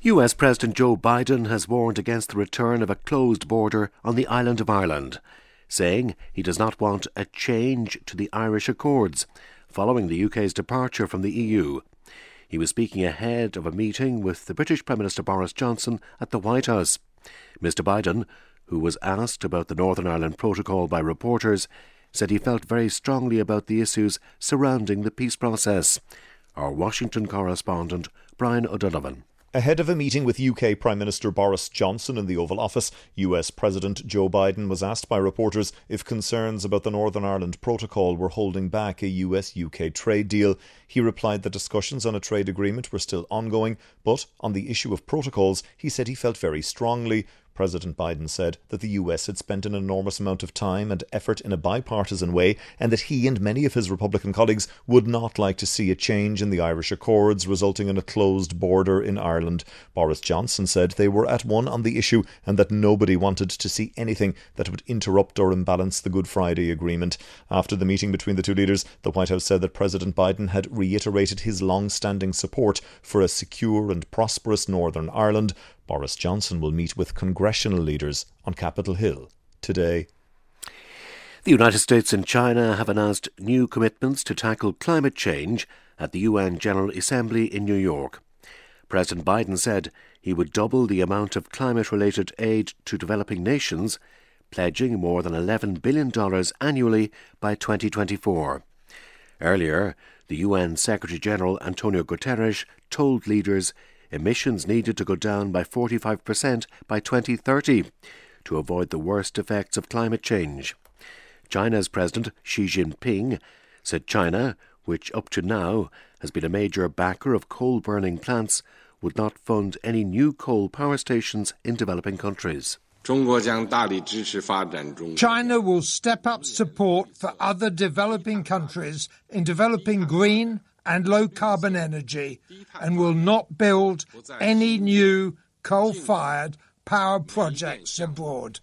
US President Joe Biden has warned against the return of a closed border on the island of Ireland, saying he does not want a change to the Irish Accords following the UK's departure from the EU. He was speaking ahead of a meeting with the British Prime Minister Boris Johnson at the White House. Mr Biden, who was asked about the Northern Ireland Protocol by reporters, said he felt very strongly about the issues surrounding the peace process. Our Washington correspondent, Brian O'Donovan. Ahead of a meeting with UK Prime Minister Boris Johnson in the Oval Office, US President Joe Biden was asked by reporters if concerns about the Northern Ireland Protocol were holding back a US-UK trade deal. He replied that discussions on a trade agreement were still ongoing, but on the issue of protocols, he said he felt very strongly. President Biden said that the US had spent an enormous amount of time and effort in a bipartisan way, and that he and many of his Republican colleagues would not like to see a change in the Irish Accords, resulting in a closed border in Ireland. Boris Johnson said they were at one on the issue and that nobody wanted to see anything that would interrupt or imbalance the Good Friday Agreement. After the meeting between the two leaders, the White House said that President Biden had reiterated his long-standing support for a secure and prosperous Northern Ireland. Boris Johnson will meet with congressional leaders on Capitol Hill today. The United States and China have announced new commitments to tackle climate change at the UN General Assembly in New York. President Biden said he would double the amount of climate-related aid to developing nations, pledging more than $11 billion annually by 2024. Earlier, the UN Secretary-General Antonio Guterres told leaders emissions needed to go down by 45% by 2030 to avoid the worst effects of climate change. China's President Xi Jinping said China, which up to now has been a major backer of coal-burning plants, would not fund any new coal power stations in developing countries. China will step up support for other developing countries in developing green and low-carbon energy, and will not build any new coal-fired power projects abroad.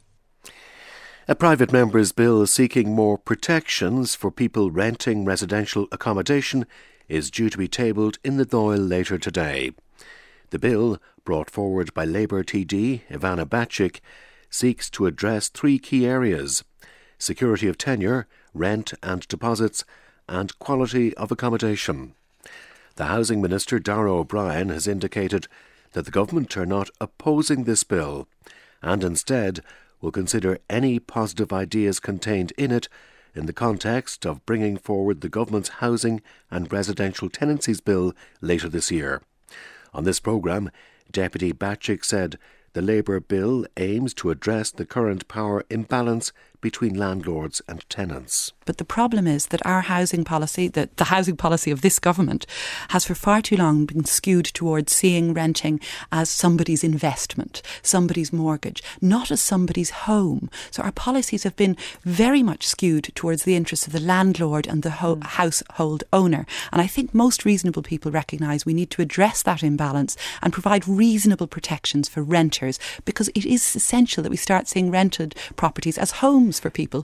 A private member's bill seeking more protections for people renting residential accommodation is due to be tabled in the Dáil later today. The bill, brought forward by Labour TD Ivana Bacik, seeks to address three key areas: security of tenure, rent and deposits, and quality of accommodation. The Housing Minister, Darragh O'Brien, has indicated that the government are not opposing this bill and instead will consider any positive ideas contained in it in the context of bringing forward the government's Housing and Residential Tenancies Bill later this year. On this programme, Deputy Bacik said the Labour bill aims to address the current power imbalance between landlords and tenants. But the problem is that our housing policy, the housing policy of this government, has for far too long been skewed towards seeing renting as somebody's investment, somebody's mortgage, not as somebody's home. So our policies have been very much skewed towards the interests of the landlord and the household owner. And I think most reasonable people recognise we need to address that imbalance and provide reasonable protections for renters, because it is essential that we start seeing rented properties as homes for people.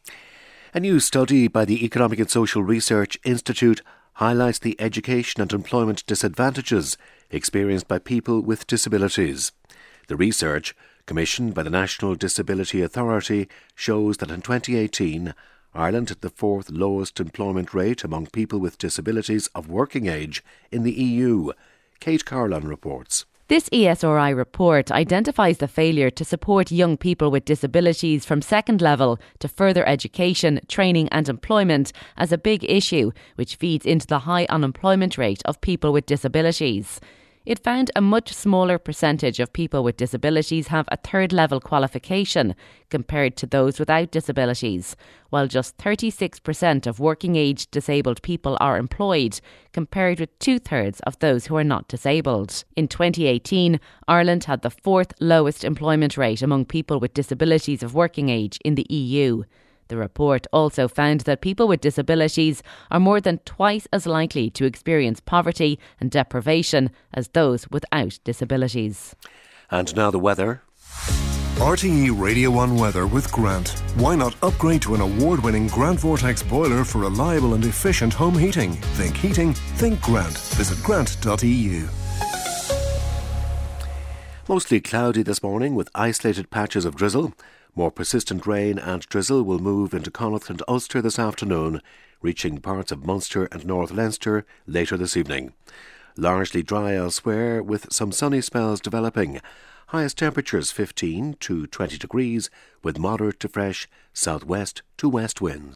A new study by the Economic and Social Research Institute highlights the education and employment disadvantages experienced by people with disabilities. The research, commissioned by the National Disability Authority, shows that in 2018, Ireland had the fourth lowest employment rate among people with disabilities of working age in the EU. Kate Carlon reports. This ESRI report identifies the failure to support young people with disabilities from second level to further education, training and employment as a big issue, which feeds into the high unemployment rate of people with disabilities. It found a much smaller percentage of people with disabilities have a third-level qualification compared to those without disabilities, while just 36% of working-age disabled people are employed, compared with two-thirds of those who are not disabled. In 2018, Ireland had the fourth lowest employment rate among people with disabilities of working age in the EU. The report also found that people with disabilities are more than twice as likely to experience poverty and deprivation as those without disabilities. And now the weather. RTE Radio 1 weather with Grant. Why not upgrade to an award-winning Grant Vortex boiler for reliable and efficient home heating? Think heating, think Grant. Visit grant.eu. Mostly cloudy this morning with isolated patches of drizzle. More persistent rain and drizzle will move into Connaught and Ulster this afternoon, reaching parts of Munster and North Leinster later this evening. Largely dry elsewhere with some sunny spells developing. Highest temperatures 15 to 20 degrees with moderate to fresh southwest to west winds.